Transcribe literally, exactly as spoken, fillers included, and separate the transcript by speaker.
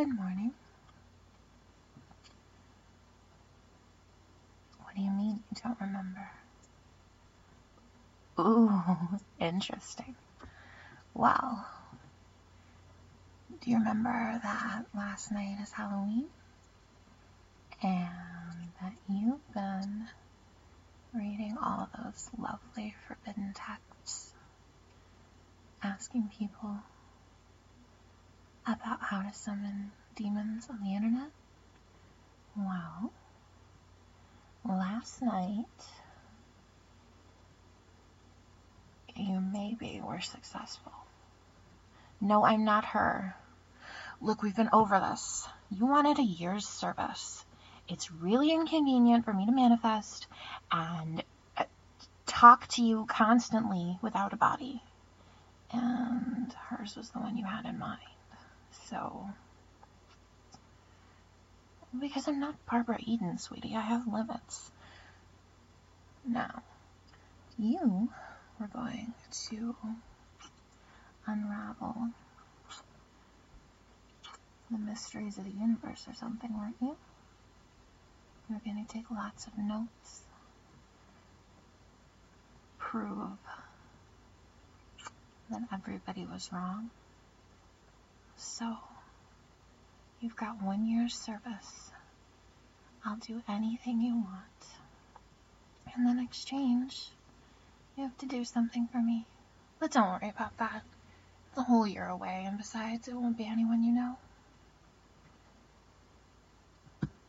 Speaker 1: Good morning. What do you mean you don't remember? Ooh, interesting. Well, do you remember that last night is Halloween? And that you've been reading all those lovely forbidden texts, asking people about how to summon demons on the internet? Well, last night, you maybe were successful. No, I'm not her. Look, we've been over this. You wanted a year's service. It's really inconvenient for me to manifest and uh, talk to you constantly without a body. And hers was the one you had in mind. So, because I'm not Barbara Eden, sweetie, I have limits. Now, you were going to unravel the mysteries of the universe or something, weren't you? You were going to take lots of notes, prove that everybody was wrong. So, you've got one year's service. I'll do anything you want. And in exchange, you have to do something for me. But don't worry about that. It's a whole year away, and besides, it won't be anyone you know.